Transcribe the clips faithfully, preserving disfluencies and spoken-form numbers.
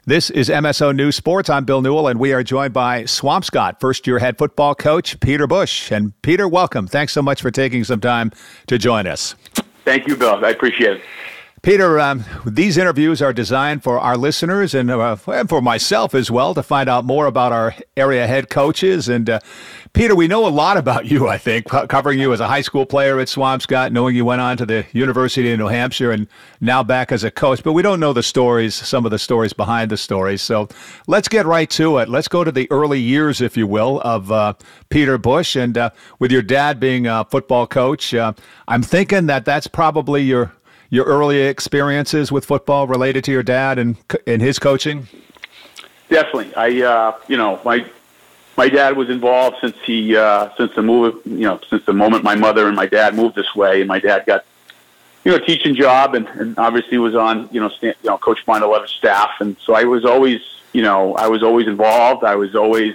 This is M S O News Sports. I'm Bill Newell, and we are joined by Swampscott first-year head football coach Peter Bush. And Peter, welcome. Thanks so much for taking some time to join us. Thank you, Bill. I appreciate it. Peter, um, these interviews are designed for our listeners and, uh, and for myself as well to find out more about our area head coaches. And uh, Peter, we know a lot about you, I think, co- covering you as a high school player at Swampscott, knowing you went on to the University of New Hampshire and now back as a coach. But we don't know the stories, some of the stories behind the stories. So let's get right to it. Let's go to the early years, if you will, of uh, Peter Bush. And uh, with your dad being a football coach, uh, I'm thinking that that's probably your your early experiences with football related to your dad and and his coaching? Definitely. I, uh, you know, my my dad was involved since he uh, since the move, you know, since the moment my mother and my dad moved this way, and my dad got, you know, a teaching job, and, and obviously was on, you know, stand, you know, Coach Bond eleven's staff, and so I was always, you know, I was always involved. I was always,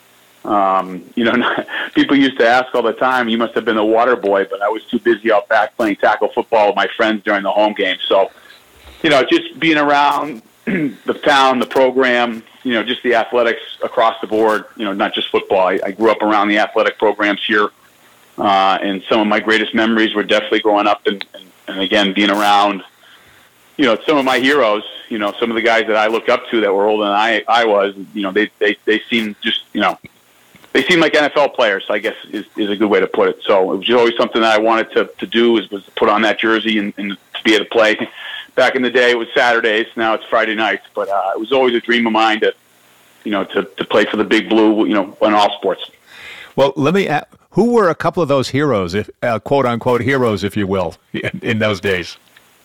um, you know, people used to ask all the time, you must have been a water boy, but I was too busy out back playing tackle football with my friends during the home game. So, you know, just being around the town, the program, you know, just the athletics across the board, you know, not just football. I, I grew up around the athletic programs here. Uh, and some of my greatest memories were definitely growing up and, and, and again, being around, you know, some of my heroes, you know, some of the guys that I look up to that were older than I, I was, you know, they, they, they seemed just, you know, they seem like N F L players, I guess is, is a good way to put it. So it was always something that I wanted to, to do was, was to put on that jersey and, and to be able to play. Back in the day, it was Saturdays. Now it's Friday nights. But uh, it was always a dream of mine to, you know, to, to play for the Big Blue, you know, in all sports. Well, let me ask, who were a couple of those heroes, if uh, quote unquote heroes, if you will, in, in those days?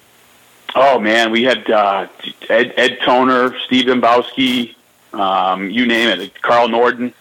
Oh man, we had uh, Ed, Ed Toner, Steve Dembowski, um, you name it, Carl Norden.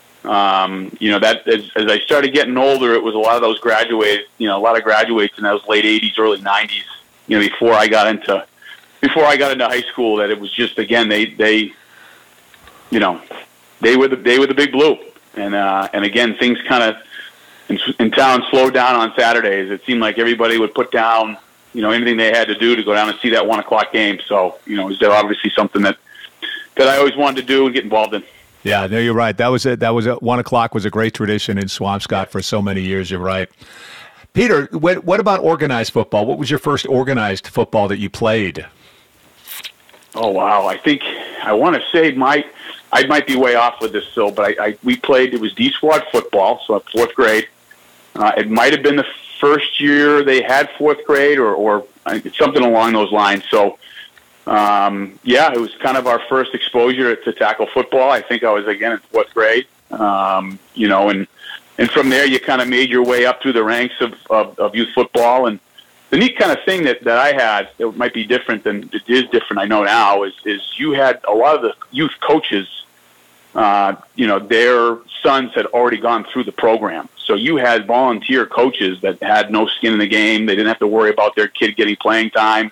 Um, you know, that as, as I started getting older, it was a lot of those graduates, you know, a lot of graduates in those late eighties, early nineties, you know, before I got into, before I got into high school, that it was just, again, they, they, you know, they were the, they were the Big Blue. And, uh, and again, things kind of in, in town slowed down on Saturdays. It seemed like everybody would put down, you know, anything they had to do to go down and see that one o'clock game. So, you know, it was obviously something that, that I always wanted to do and get involved in. Yeah, no, you're right. That was it. That was a, one o'clock was a great tradition in Swampscott for so many years. You're right. Peter, what, what about organized football? What was your first organized football that you played? Oh wow, I think I want to say my I might be way off with this still, but I, I we played. It was D Squad football, so at fourth grade. Uh, it might have been the first year they had fourth grade, or or something along those lines. So. Um, yeah, it was kind of our first exposure to tackle football. I think I was, again, in fourth grade, um, you know, and, and from there you kind of made your way up through the ranks of, of, of youth football. And the neat kind of thing that, that I had, it might be different than it is different, I know now, is, is you had a lot of the youth coaches, uh, you know, their sons had already gone through the program. So you had volunteer coaches that had no skin in the game. They didn't have to worry about their kid getting playing time.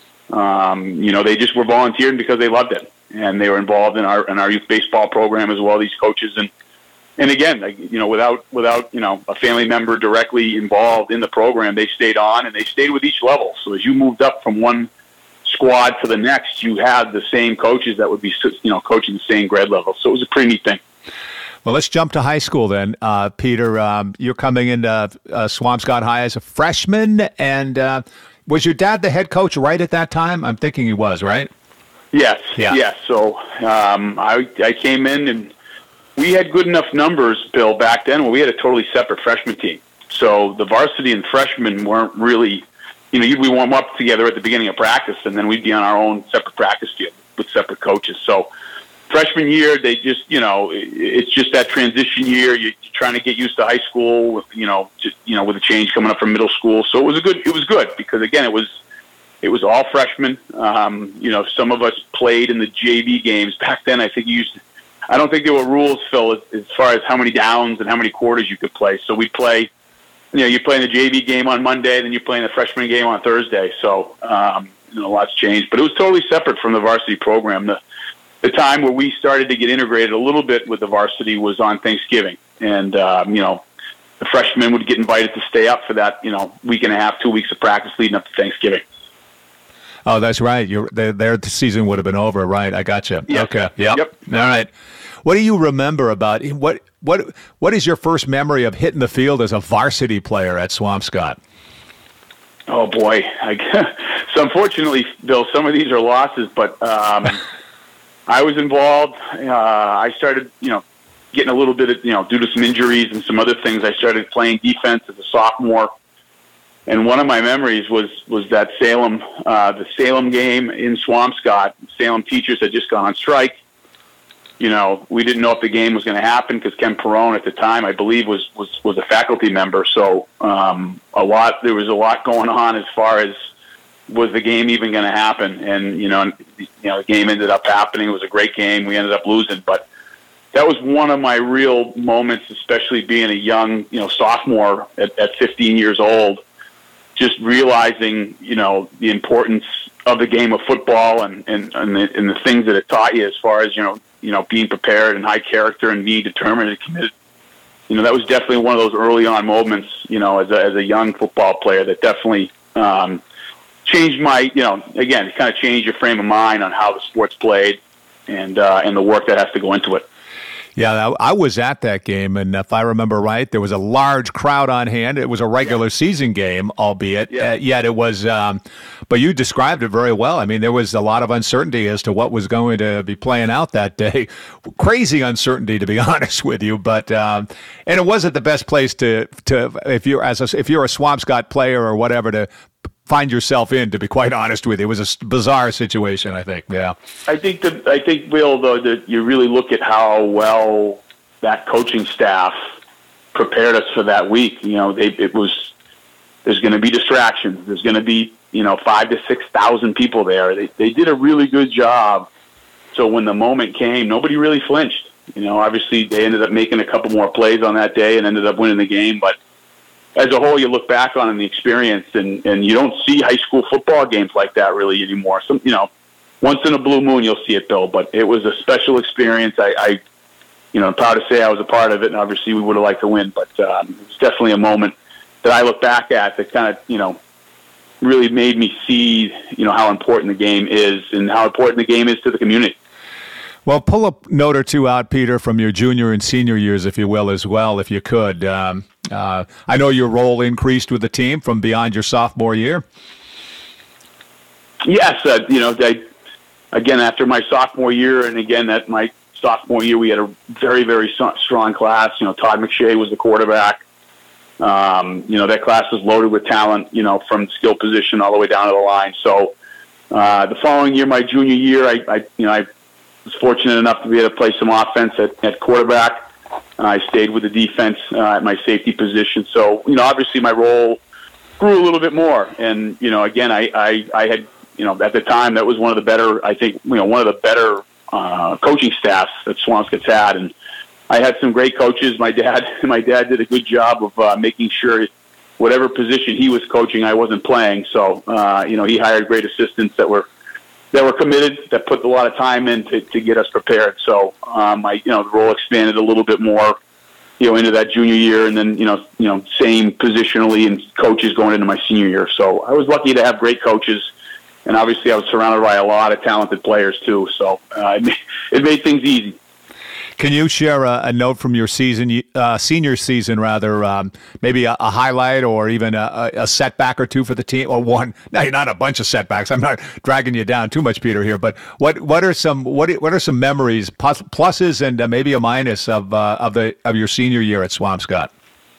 Um, you know, they just were volunteering because they loved it, and they were involved in our in our youth baseball program as well. These coaches, and and again, like, you know, without without you know a family member directly involved in the program, they stayed on and they stayed with each level. So as you moved up from one squad to the next, you had the same coaches that would be, you know, coaching the same grade level. So it was a pretty neat thing. Well, let's jump to high school then, uh, Peter. Um, you're coming into uh, Swampscott High as a freshman, and uh, was your dad the head coach right at that time? I'm thinking he was, right? Yes, yeah. yes. So um, I, I came in, and we had good enough numbers, Bill, back then where we had a totally separate freshman team. So the varsity and freshmen weren't really, you know, we warm up together at the beginning of practice, and then we'd be on our own separate practice field with separate coaches. So freshman year, they just, you know, it's just that transition year. You're trying to get used to high school, you know, just, you know, with a change coming up from middle school. So it was a good, it was good because again, it was, it was all freshmen. Um, you know, some of us played in the J V games back then. I think you used, I don't think there were rules, Phil, as, as far as how many downs and how many quarters you could play. So we'd play, you know, you play in the J V game on Monday, then you play in the freshman game on Thursday. So, um, you know, a lot's changed, but it was totally separate from the varsity program. The, The time where we started to get integrated a little bit with the varsity was on Thanksgiving. And, um, you know, the freshmen would get invited to stay up for that, you know, week and a half, two weeks of practice leading up to Thanksgiving. Oh, that's right. You're, their, their season would have been over, right? I got you. Yep. Okay. Yep. Yep. All right. What do you remember about what what what is your first memory of hitting the field as a varsity player at Swampscott? Oh boy! I, so unfortunately, Bill, some of these are losses, but um, I was involved. Uh, I started, you know, getting a little bit of, you know, due to some injuries and some other things. I started playing defense as a sophomore, and one of my memories was was that Salem, uh, the Salem game in Swampscott. Salem teachers had just gone on strike. You know, we didn't know if the game was going to happen because Ken Perone at the time, I believe, was was was a faculty member. So um, a lot there was a lot going on as far as was the game even going to happen. And you know, you know, the game ended up happening. It was a great game. We ended up losing, but that was one of my real moments, especially being a young, you know, sophomore at, at fifteen years old. Just realizing, you know, the importance of the game of football and and and the, and the things that it taught you as far as, you know. you know, being prepared and high character and being determined and committed. You know, that was definitely one of those early on moments, you know, as a, as a young football player that definitely um, changed my, you know, again, it kind of changed your frame of mind on how the sport's played and, uh, and the work that has to go into it. Yeah, I was at that game, and if I remember right, there was a large crowd on hand. It was a regular yeah. season game, albeit, yeah. uh, yet it was, um, but you described it very well. I mean, there was a lot of uncertainty as to what was going to be playing out that day. Crazy uncertainty, to be honest with you, but, um, and it wasn't the best place to, to if you're, as a, if you're a Swampscott player or whatever, to find yourself in, to be quite honest with you. It was a bizarre situation, I think. Yeah. I think that, I think, Will, though, that you really look at how well that coaching staff prepared us for that week. You know, they, it was, there's going to be distractions. There's going to be, you know, five to six thousand people there. They, they did a really good job. So when the moment came, nobody really flinched. You know, obviously they ended up making a couple more plays on that day and ended up winning the game, but as a whole, you look back on the experience, and, and you don't see high school football games like that really anymore. Some, you know, once in a blue moon you'll see it, Bill. But it was a special experience. I, I you know, I'm proud to say I was a part of it, and obviously we would have liked to win. But um, it was definitely a moment that I look back at that kind of, you know, really made me see, you know, how important the game is and how important the game is to the community. Well, pull a note or two out, Peter, from your junior and senior years, if you will, as well, if you could. Um, uh, I know your role increased with the team from beyond your sophomore year. Yes, uh, you know, they, again, after my sophomore year, and again, at my sophomore year, we had a very, very strong class. You know, Todd McShay was the quarterback. Um, you know, that class was loaded with talent, you know, from skill position all the way down to the line. So uh, the following year, my junior year, I, I you know, I was fortunate enough to be able to play some offense at, at quarterback. Uh, I stayed with the defense uh, at my safety position. So, you know, obviously my role grew a little bit more. And, you know, again, I, I, I had, you know, at the time, that was one of the better, I think, you know, one of the better uh, coaching staffs that Swampscott's had. And I had some great coaches. My dad, my dad did a good job of uh, making sure whatever position he was coaching, I wasn't playing. So, uh, you know, he hired great assistants that were that were committed, that put a lot of time in to, to get us prepared. So, um, I, you know, the role expanded a little bit more, you know, into that junior year, and then, you know, you know, same positionally and coaches going into my senior year. So I was lucky to have great coaches, and obviously I was surrounded by a lot of talented players too. So uh, it, made, it made things easy. Can you share a, a note from your season, uh, senior season rather, um, maybe a, a highlight or even a, a setback or two for the team, or one? No, not a bunch of setbacks. I'm not dragging you down too much, Peter, here. But what what are some what what are some memories, plus, pluses and uh, maybe a minus of uh, of the of your senior year at Swampscott?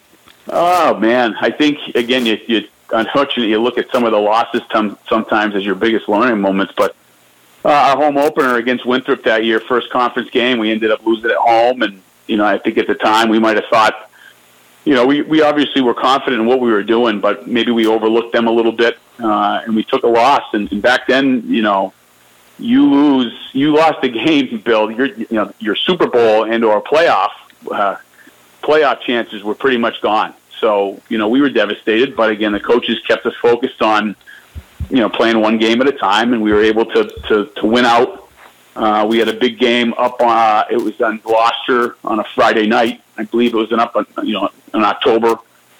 Oh man, I think again, you, you unfortunately you look at some of the losses t- sometimes as your biggest learning moments, but. Uh, our home opener against Winthrop that year, first conference game, we ended up losing at home. And, you know, I think at the time we might have thought, you know, we, we obviously were confident in what we were doing, but maybe we overlooked them a little bit, uh, and we took a loss. And, and back then, you know, you lose, you lost the game, Bill. Your, you know, your Super Bowl and or playoff, uh, playoff chances were pretty much gone. So, you know, we were devastated. But again, the coaches kept us focused on, you know, playing one game at a time, and we were able to, to, to win out. Uh, we had a big game up, uh, it was on Gloucester on a Friday night. I believe it was an up, you know, in October.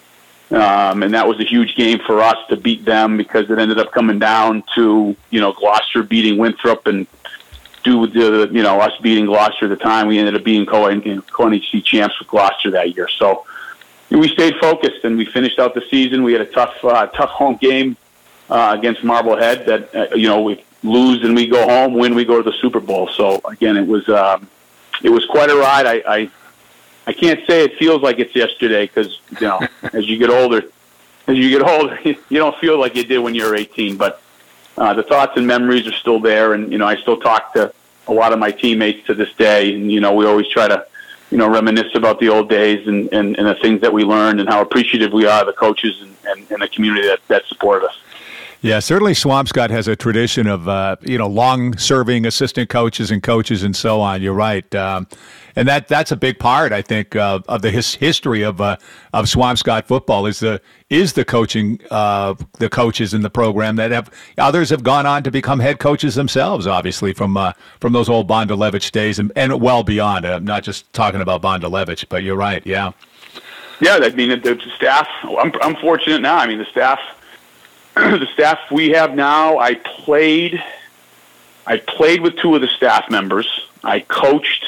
Um, and that was a huge game for us to beat them because it ended up coming down to, you know, Gloucester beating Winthrop, and due with the, you know, us beating Gloucester at the time, we ended up being co-N H C champs with Gloucester that year. So we stayed focused and we finished out the season. We had a tough, uh, tough home game uh, against Marblehead that, uh, you know, we lose and we go home, win, we go to the Super Bowl. So again, it was, um, it was quite a ride. I, I, I can't say it feels like it's yesterday because, you know, as you get older, as you get older, you don't feel like you did when you were eighteen. But uh, the thoughts and memories are still there, and you know, I still talk to a lot of my teammates to this day, and you know, we always try to, you know, reminisce about the old days and, and, and the things that we learned and how appreciative we are of the coaches and, and, and the community that, that supported us. Yeah, certainly Swampscott has a tradition of, uh, you know, long-serving assistant coaches and coaches and so on. You're right. Um, and that that's a big part, I think, uh, of the his history of uh, of Swampscott football is the is the coaching, uh, the coaches in the program that have, others have gone on to become head coaches themselves, obviously, from uh, from those old Bondalevich days and, and well beyond. I'm not just talking about Bondalevich, but you're right, yeah. Yeah, I mean, the, the staff, I'm, I'm fortunate now. I mean, the staff... the staff we have now, I played I played with two of the staff members. I coached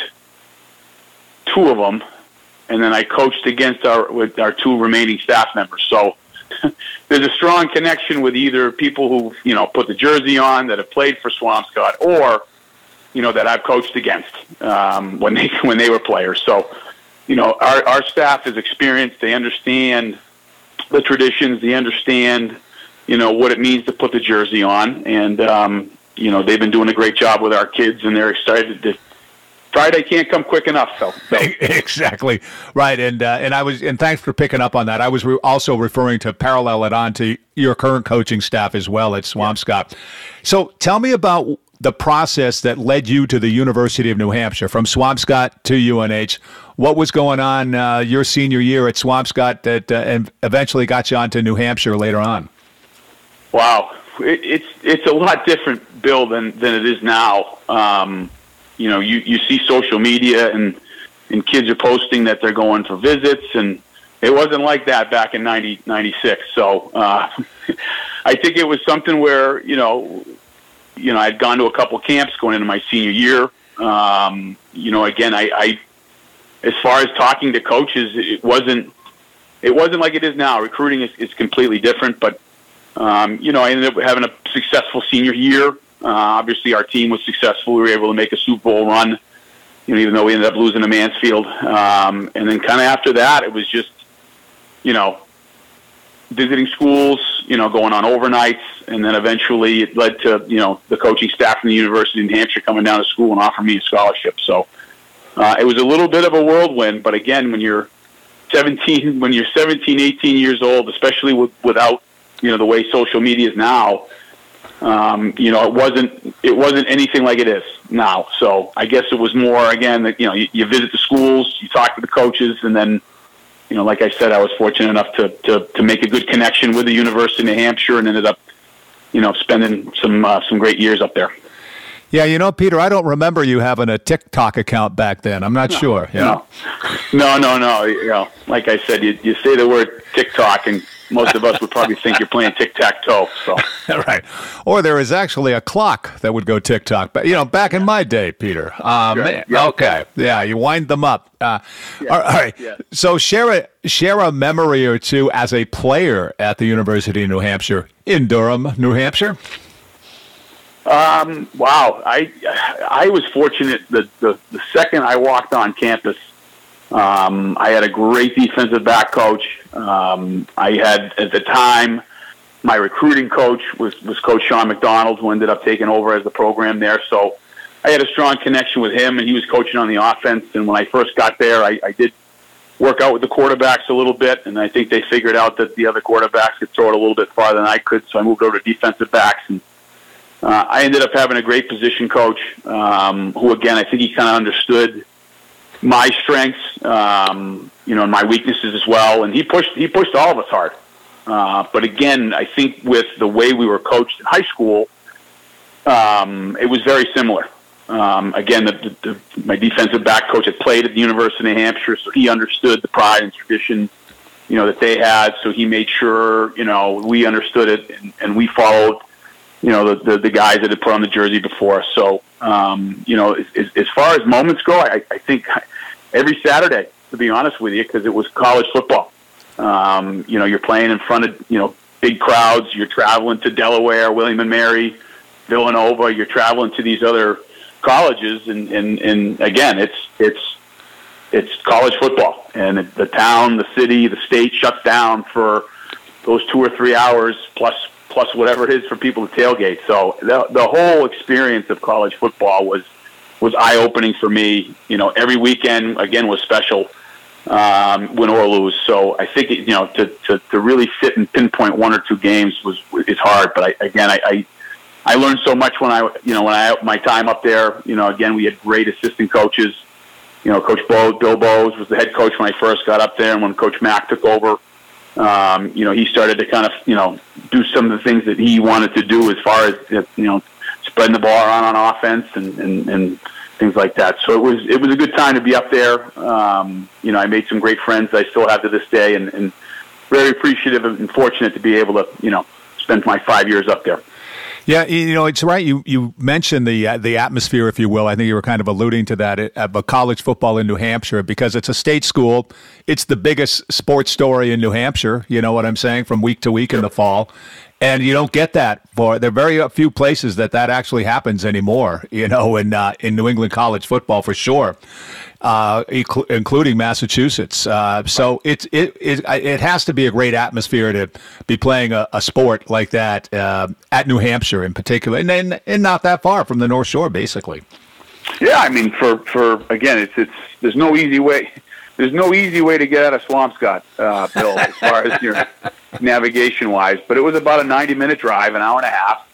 two of them, and then I coached against our with our two remaining staff members. So there's a strong connection with either people who, you know, put the jersey on that have played for Swampscott, or, you know, that I've coached against um, when they when they were players. So, you know, our our staff is experienced. They understand the traditions. They understand, you know, what it means to put the jersey on. And, um, you know, they've been doing a great job with our kids, and they're excited to Friday can't come quick enough. So, so. Exactly right. And, uh, and I was, and thanks for picking up on that. I was re- also referring to parallel it on to your current coaching staff as well at Swampscott. Yeah. So tell me about the process that led you to the University of New Hampshire from Swampscott to U N H. What was going on uh, your senior year at Swampscott that uh, and eventually got you on to New Hampshire later on? Wow, it, it's it's a lot different, Bill, than than it is now. Um, you know, you, you see social media and and kids are posting that they're going for visits, and it wasn't like that back in ninety, ninety-six. So uh, I think it was something where, you know, you know, I'd gone to a couple camps going into my senior year. Um, you know, again, I, I as far as talking to coaches, it wasn't it wasn't like it is now. Recruiting is, is completely different, but Um, you know, I ended up having a successful senior year. Uh, obviously, our team was successful. We were able to make a Super Bowl run, you know, even though we ended up losing to Mansfield. Um, and then kind of after that, it was just, you know, visiting schools, you know, going on overnights. And then eventually it led to, you know, the coaching staff from the University of New Hampshire coming down to school and offering me a scholarship. So uh, it was a little bit of a whirlwind. But again, when you're seventeen, when you're seventeen, eighteen years old, especially with, without, you know, the way social media is now, um, you know, it wasn't it wasn't anything like it is now. So I guess it was more, again, that, you know, you, you visit the schools, you talk to the coaches, and then, you know, like I said, I was fortunate enough to, to, to make a good connection with the University of New Hampshire and ended up, you know, spending some uh, some great years up there. Yeah, you know, Peter, I don't remember you having a TikTok account back then. I'm not no, sure. You know? No, no, no. You know, like I said, you, you say the word TikTok, and most of us would probably think you're playing tic-tac-toe. So. Right. Or there is actually a clock that would go tick-tock. But, you know, back in my day, Peter. Um, right. yeah. Okay. Yeah, you wind them up. Uh, yeah. All right. Yeah. So share a, share a memory or two as a player at the University of New Hampshire in Durham, New Hampshire. Um, wow. I I was fortunate that the, the second I walked on campus, um, I had a great defensive back coach. Um, I had, at the time, my recruiting coach was, was Coach Sean McDonald, who ended up taking over as the program there. So I had a strong connection with him, and he was coaching on the offense. And when I first got there, I, I did work out with the quarterbacks a little bit, and I think they figured out that the other quarterbacks could throw it a little bit farther than I could, so I moved over to defensive backs. And uh, I ended up having a great position coach, um, who, again, I think he kind of understood my strengths, um, you know, and my weaknesses as well. And he pushed he pushed all of us hard. Uh, but again, I think with the way we were coached in high school, um, it was very similar. Um, again, the, the, the, my defensive back coach had played at the University of New Hampshire, so he understood the pride and tradition you know, that they had. So he made sure, you know, we understood it, and, and we followed, you know, the, the, the guys that had put on the jersey before us. So, um, you know, as, as, as far as moments go, I, I think every Saturday, to be honest with you, because it was college football. Um, you know, you're playing in front of, you know, big crowds. You're traveling to Delaware, William and Mary, Villanova. You're traveling to these other colleges, and, and, and again, it's it's it's college football, and the town, the city, the state shuts down for those two or three hours plus plus whatever it is for people to tailgate. So the the whole experience of college football was was eye opening for me. You know, every weekend again was special, um, win or lose. So I think it, you know to, to to really sit and pinpoint one or two games was is hard. But I, again, I. I I learned so much when I, you know, when I my time up there. You know, again, we had great assistant coaches. You know, Coach Bo, Bill Bowes was the head coach when I first got up there, and when Coach Mack took over, um, you know, he started to kind of, you know, do some of the things that he wanted to do as far as, you know, spreading the ball around on offense and, and, and things like that. So it was it was a good time to be up there. Um, you know, I made some great friends I still have to this day, and, and very appreciative and fortunate to be able to, you know, spend my five years up there. Yeah, you know, it's right. You you mentioned the uh, the atmosphere, if you will. I think you were kind of alluding to that at, at college football in New Hampshire, because it's a state school. It's the biggest sports story in New Hampshire. You know what I'm saying? From week to week in the fall. And you don't get that for there are very few places that that actually happens anymore. You know, in uh, in New England college football for sure, uh, inc- including Massachusetts. Uh, so it's it, it it has to be a great atmosphere to be playing a, a sport like that uh, at New Hampshire in particular, and, and and not that far from the North Shore, basically. Yeah, I mean, for for again, it's it's there's no easy way. There's no easy way to get out of Swampscott, uh, Bill, as far as your navigation-wise. But it was about a ninety-minute drive, an hour and a half.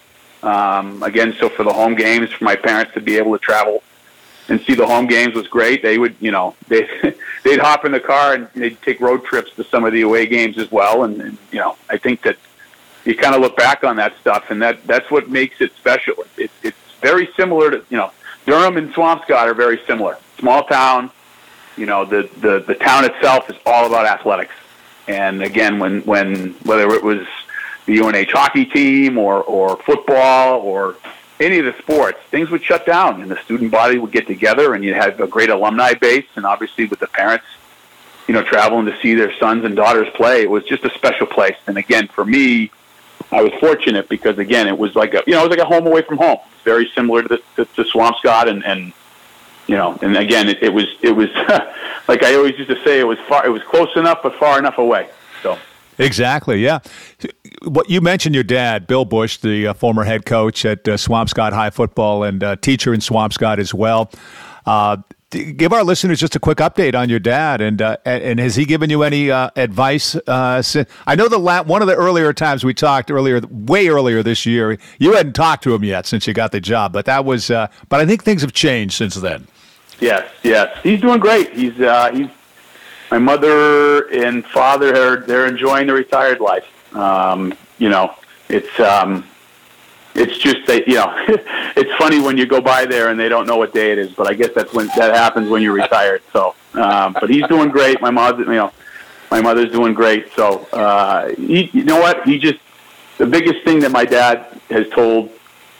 Um, again, so for the home games, for my parents to be able to travel and see the home games was great. They would, you know, they they'd hop in the car and they'd take road trips to some of the away games as well. And, and you know, I think that you kind of look back on that stuff, and that that's what makes it special. It, it's very similar to, you know, Durham and Swampscott are very similar. Small town. You know, the, the, the town itself is all about athletics. And again, when, when whether it was the U N H hockey team or, or football or any of the sports, things would shut down and the student body would get together, and you had a great alumni base. And obviously with the parents, you know, traveling to see their sons and daughters play, it was just a special place. And again, for me, I was fortunate because, again, it was like a, you know, it was like a home away from home. It's very similar to, the, to, to Swampscott and, and, you know, and again, it, it was it was like I always used to say, it was far, it was close enough, but far enough away. So exactly, yeah. What you mentioned, your dad, Bill Bush, the uh, former head coach at uh, Swampscott High Football and uh, teacher in Swampscott as well. Uh, give our listeners just a quick update on your dad, and uh, and has he given you any uh, advice? Uh, I know the la- one of the earlier times we talked earlier, way earlier this year, you hadn't talked to him yet since you got the job, but that was. Uh, but I think things have changed since then. Yes, yes, he's doing great. He's uh, he's my mother and father are they're enjoying the retired life. Um, you know, it's um, it's just that, you know, it's funny when you go by there and they don't know what day it is. But I guess that's when that happens when you're retired. So, um, but he's doing great. My mother, you know, my mother's doing great. So, uh, he, you know what? He just the biggest thing that my dad has told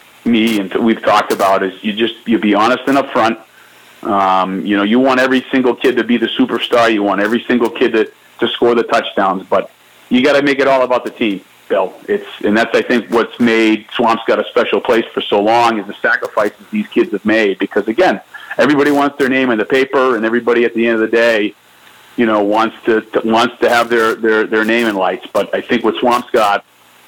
me and we've talked about is you just you be honest and upfront. Um, you know, you want every single kid to be the superstar. You want every single kid to, to score the touchdowns, but you got to make it all about the team, Bill. It's and that's I think what's made Swampscott a special place for so long is the sacrifices these kids have made. Because again, everybody wants their name in the paper, and everybody at the end of the day, you know, wants to, to wants to have their, their, their name in lights. But I think what Swampscott,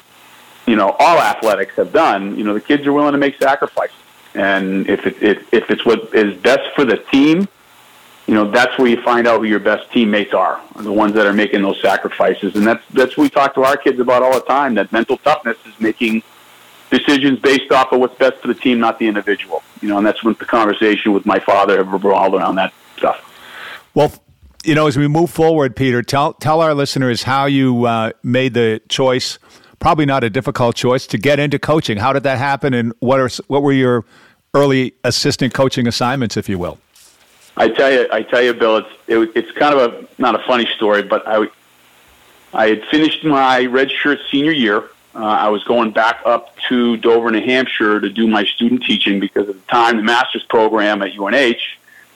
you know, all athletics have done, you know, the kids are willing to make sacrifices. And if it, if if it's what is best for the team, you know, that's where you find out who your best teammates are, the ones that are making those sacrifices. And that's that's what we talk to our kids about all the time, that mental toughness is making decisions based off of what's best for the team, not the individual. You know, and that's what the conversation with my father revolved around that stuff. Well, you know, as we move forward, Peter, tell tell our listeners how you uh, made the choice, probably not a difficult choice, to get into coaching. How did that happen, and what are what were your early assistant coaching assignments, if you will? I tell you, I tell you, Bill, it's it, it's kind of a not a funny story, but I I had finished my redshirt senior year. Uh, I was going back up to Dover, New Hampshire to do my student teaching because at the time, the master's program at U N H,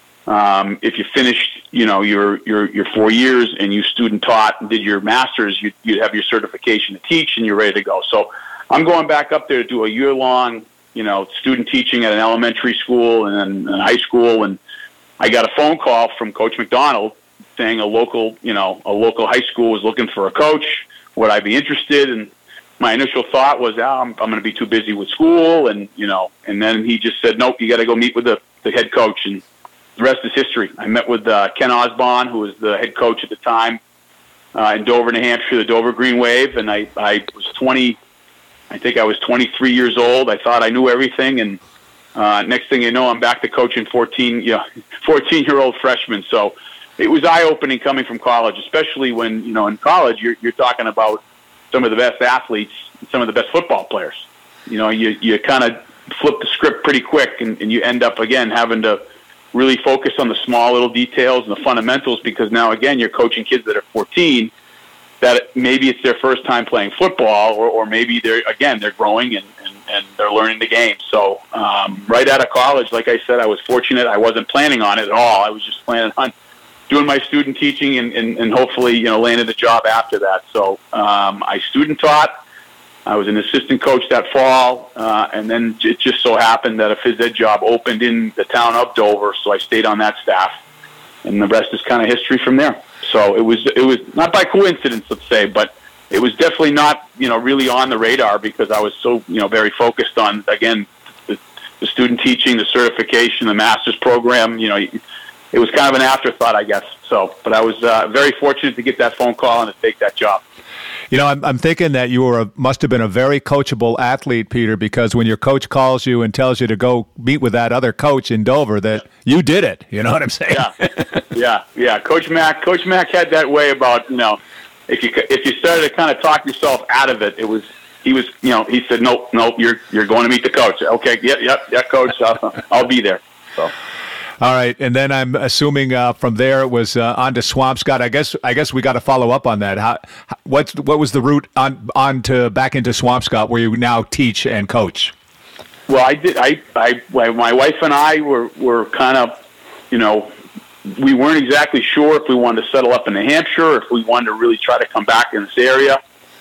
um, if you finished, you know, your, your, your four years and you student taught and did your master's, you'd, you'd have your certification to teach and you're ready to go. So I'm going back up there to do a year long, you know, student teaching at an elementary school and then high school. And I got a phone call from Coach McDonald saying a local, you know, a local high school was looking for a coach. Would I be interested? And my initial thought was, oh, I'm, I'm going to be too busy with school. And, you know, and then he just said, nope, you got to go meet with the, the head coach. And the rest is history. I met with uh, Ken Osborne, who was the head coach at the time uh, in Dover, New Hampshire, the Dover Green Wave. And I, I was twenty, I think I was twenty-three years old. I thought I knew everything. And uh, next thing you know, I'm back to coaching fourteen, you know, fourteen-year-old freshmen. So it was eye-opening coming from college, especially when, you know, in college, you're, you're talking about some of the best athletes, some of the best football players. You know, you, you kind of flip the script pretty quick, and, and you end up, again, having to really focus on the small little details and the fundamentals because now, again, you're coaching kids that are fourteen that maybe it's their first time playing football or, or maybe they're, again, they're growing and, and, and they're learning the game. So um, right out of college, like I said, I was fortunate. I wasn't planning on it at all. I was just planning on doing my student teaching and, and, and hopefully, you know, landed a job after that. So um, I student taught. I was an assistant coach that fall, uh, and then it just so happened that a phys ed job opened in the town of Dover, so I stayed on that staff, and the rest is kind of history from there. So it was it was not by coincidence, let's say, but it was definitely not, you know, really on the radar because I was so, you know, very focused on, again, the, the student teaching, the certification, the master's program, you know. It was kind of an afterthought, I guess. So, but I was uh, very fortunate to get that phone call and to take that job. You know, I'm, I'm thinking that you were a, must have been a very coachable athlete, Peter, because when your coach calls you and tells you to go meet with that other coach in Dover, that you did it. You know what I'm saying? Yeah, yeah, yeah. Coach Mack, Coach Mack had that way about, you know, if you if you started to kind of talk yourself out of it, it was he was, you know, he said, nope, nope, you're you're going to meet the coach. Okay, yep, yep, yeah, coach, I'll, I'll be there. So. All right, and then I'm assuming uh, from there it was uh, on to Swampscott. I guess I guess we got to follow up on that. How, what what was the route on on to back into Swampscott where you now teach and coach? Well, I did. I, I my wife and I were were kind of, you know, we weren't exactly sure if we wanted to settle up in New Hampshire or if we wanted to really try to come back in this area.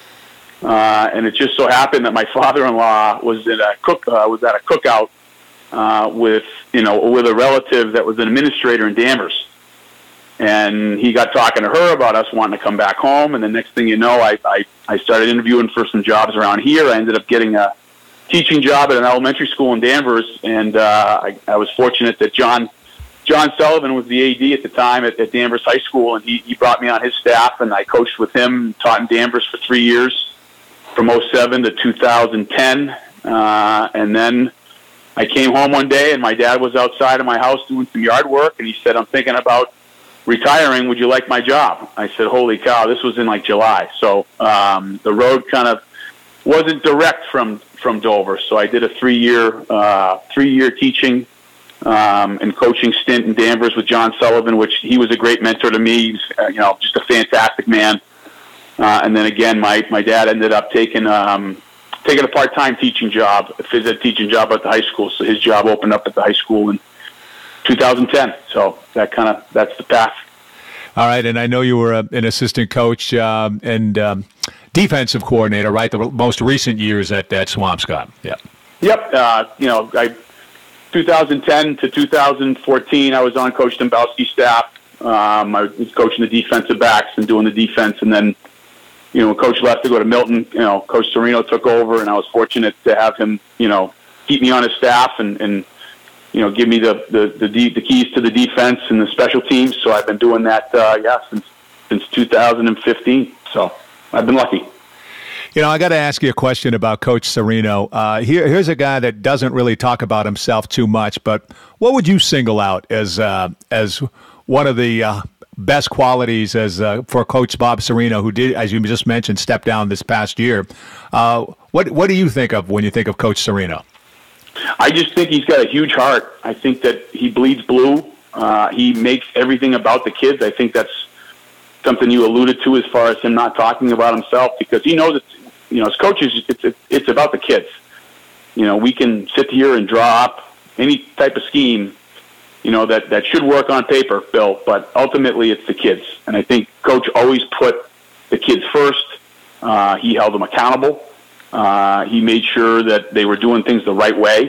Uh, and it just so happened that my father-in-law was at a cook uh, was at a cookout. Uh, with, you know, with a relative that was an administrator in Danvers. And he got talking to her about us wanting to come back home. And the next thing you know, I, I, I started interviewing for some jobs around here. I ended up getting a teaching job at an elementary school in Danvers. And uh, I, I was fortunate that John John Sullivan was the A D at the time at, at Danvers High School. And he, he brought me on his staff, and I coached with him, taught in Danvers for three years, from oh seven to two thousand ten. Uh, and then I came home one day, and my dad was outside of my house doing some yard work, and he said, I'm thinking about retiring. Would you like my job? I said, holy cow, this was in, like, July. So um, the road kind of wasn't direct from, from Dover. So I did a three-year uh, three-year teaching um, and coaching stint in Danvers with John Sullivan, which he was a great mentor to me. He's, uh, you know, just a fantastic man. Uh, and then, again, my, my dad ended up taking um, – taking a part-time teaching job, a phys ed teaching job at the high school. So his job opened up at the high school in two thousand ten. So that kind of, that's the path. All right. And I know you were a, an assistant coach um, and um, defensive coordinator, right? The most recent years at, at Swampscott. Yeah. Yep. Uh, you know, I, two thousand ten to two thousand fourteen, I was on Coach Dombrowski's staff. Um, I was coaching the defensive backs and doing the defense. And then, you know, when Coach left to go to Milton, you know, Coach Serino took over, and I was fortunate to have him, you know, keep me on his staff and, and you know, give me the the, the the keys to the defense and the special teams. So I've been doing that, uh, yeah, since since two thousand fifteen. So I've been lucky. You know, I got to ask you a question about Coach Serino. Uh, here, here's a guy that doesn't really talk about himself too much, but what would you single out as uh, as one of the uh, best qualities as uh, for Coach Bob Serino, who did, as you just mentioned, step down this past year? Uh, what what do you think of when you think of Coach Serino? I just think he's got a huge heart. I think that he bleeds blue. Uh, he makes everything about the kids. I think that's something you alluded to as far as him not talking about himself, because he knows it's, you know, as coaches, it's it's about the kids. You know, we can sit here and draw up any type of scheme, you know, that, that should work on paper, Bill, but ultimately it's the kids. And I think Coach always put the kids first. Uh, he held them accountable. Uh, he made sure that they were doing things the right way.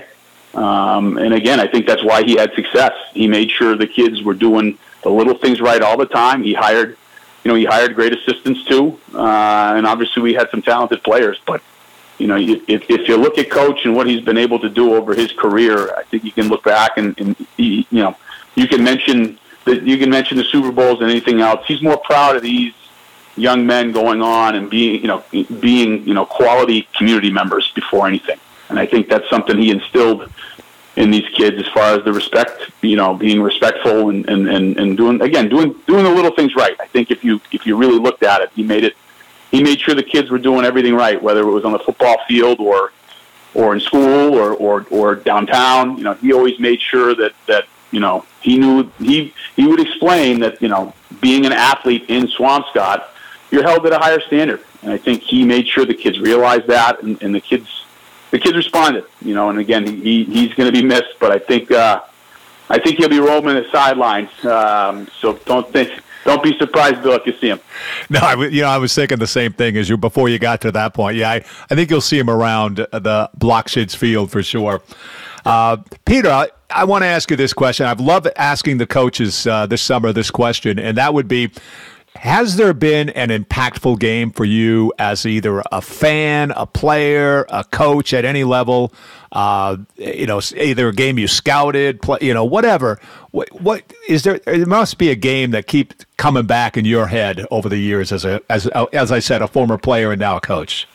Um, and again, I think that's why he had success. He made sure the kids were doing the little things right all the time. He hired, you know, he hired great assistants too. Uh, and obviously we had some talented players, but you know, if, if you look at Coach and what he's been able to do over his career, I think you can look back and, and he, you know, you can mention the, you can mention the Super Bowls and anything else. He's more proud of these young men going on and being, you know, being, you know, quality community members before anything. And I think that's something he instilled in these kids as far as the respect, you know, being respectful and, and, and, and doing, again, doing, doing the little things right. I think if you, if you really looked at it, he made it, he made sure the kids were doing everything right, whether it was on the football field or, or in school or, or, or downtown. You know, he always made sure that, that, you know, he knew, he, he would explain that, you know, being an athlete in Swampscott, you're held at a higher standard. And I think he made sure the kids realized that, and, and the kids, the kids responded, you know, and again, he, he's going to be missed, but I think, uh, I think he'll be roaming the sidelines. Um, so don't think, don't be surprised, Bill, if you see him. No, I, you know, I was thinking the same thing as you before you got to that point. Yeah, I, I think you'll see him around the Blockshids Field for sure. Uh, Peter, I, I want to ask you this question. I've loved asking the coaches uh, this summer this question, and that would be, has there been an impactful game for you as either a fan, a player, a coach at any level? Uh, you know, either a game you scouted, play, you know, whatever. What, what is there? There must be a game that keeps coming back in your head over the years as a as as I said, a former player and now a coach.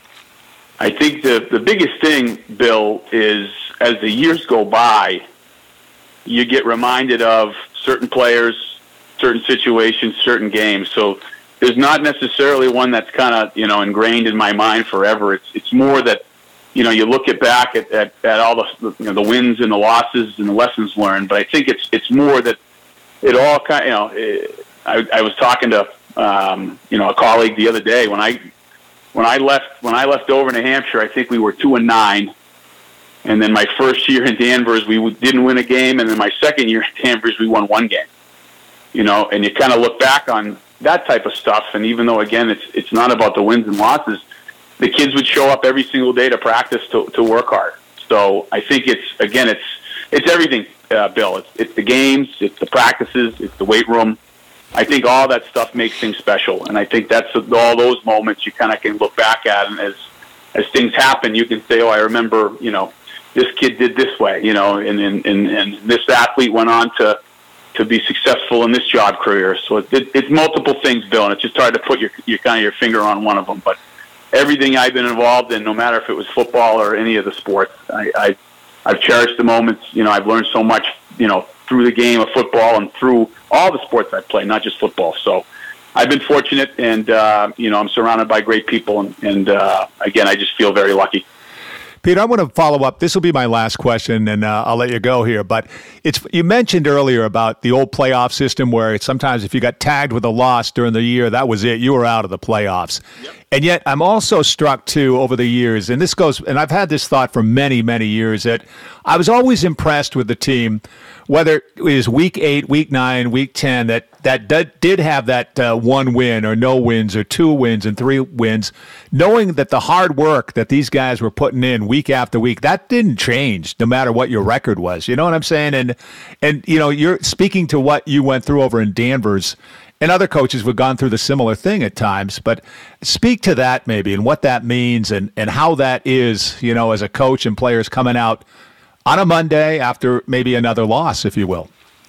I think the the biggest thing, Bill, is as the years go by, you get reminded of certain players, certain situations, certain games. So there's not necessarily one that's kind of, you know, ingrained in my mind forever. It's it's more that, you know, you look at back at, at, at all the, you know, the wins and the losses and the lessons learned. But I think it's it's more that it all kind of, you know, it, I, I was talking to, um, you know, a colleague the other day when I when I left when I left over New Hampshire. I think we were two and nine, and then my first year in Danvers we didn't win a game, and then my second year in Danvers we won one game. You know, and you kind of look back on that type of stuff, and even though again it's it's not about the wins and losses, the kids would show up every single day to practice to, to work hard. So I think it's, again, it's it's everything, uh, Bill. It's, it's the games, it's the practices, it's the weight room. I think all that stuff makes things special, and I think that's all those moments you kind of can look back at, and as as things happen, you can say, oh, I remember, you know, this kid did this way, you know, and and, and, and this athlete went on to to be successful in this job career. So it, it, it's multiple things, Bill, and it's just hard to put your, your kind of your finger on one of them, but everything I've been involved in, no matter if it was football or any of the sports, I, I, I've cherished the moments. You know, I've learned so much, you know, through the game of football and through all the sports I play, not just football. So I've been fortunate, and, uh, you know, I'm surrounded by great people. And, and uh, again, I just feel very lucky. Peter, I want to follow up. This will be my last question, and uh, I'll let you go here. But it's you mentioned earlier about the old playoff system where it's sometimes if you got tagged with a loss during the year, that was it. You were out of the playoffs. Yep. And yet I'm also struck, too, over the years, and this goes, and I've had this thought for many, many years, that I was always impressed with the team, whether it was week eight, week nine, week ten, that that did have that uh, one win or no wins or two wins and three wins, knowing that the hard work that these guys were putting in week after week, that didn't change no matter what your record was. You know what I'm saying? And, and you know, you're speaking to what you went through over in Danvers, and other coaches have gone through the similar thing at times, but speak to that maybe and what that means and, and how that is, you know, as a coach and players coming out on a Monday after maybe another loss, if you will.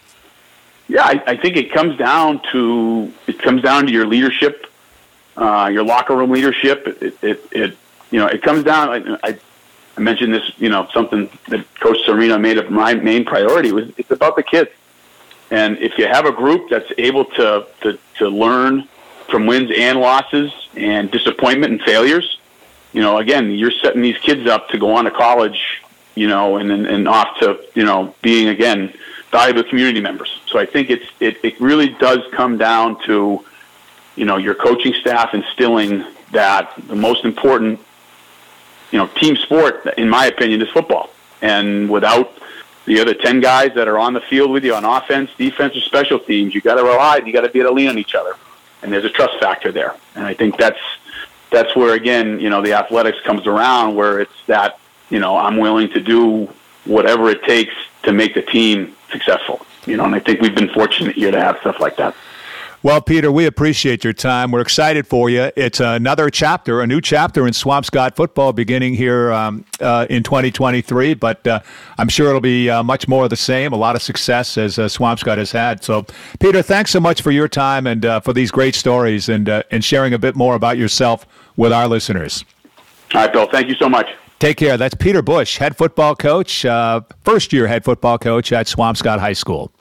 Yeah, I, I think it comes down to it comes down to your leadership, uh, your locker room leadership. It, it, it you know, it comes down. I, I mentioned this, you know, something that Coach Serena made of my main priority was it's about the kids. And if you have a group that's able to, to, to learn from wins and losses and disappointment and failures, you know, again, you're setting these kids up to go on to college, you know, and and, and off to, you know, being, again, valuable community members. So I think it's it, it really does come down to, you know, your coaching staff instilling that the most important, you know, team sport, in my opinion, is football. And without the other ten guys that are on the field with you on offense, defense, or special teams, you got to rely, you got to be able to lean on each other. And there's a trust factor there. And I think that's that's where, again, you know, the athletics comes around, where it's that, you know, I'm willing to do whatever it takes to make the team successful. You know, and I think we've been fortunate here to have stuff like that. Well, Peter, we appreciate your time. We're excited for you. It's another chapter, a new chapter in Swampscott football beginning here um, uh, in twenty twenty-three, but uh, I'm sure it'll be uh, much more of the same, a lot of success as uh, Swampscott has had. So, Peter, thanks so much for your time and uh, for these great stories and, uh, and sharing a bit more about yourself with our listeners. All right, Bill. Thank you so much. Take care. That's Peter Bush, head football coach, uh, first-year head football coach at Swampscott High School.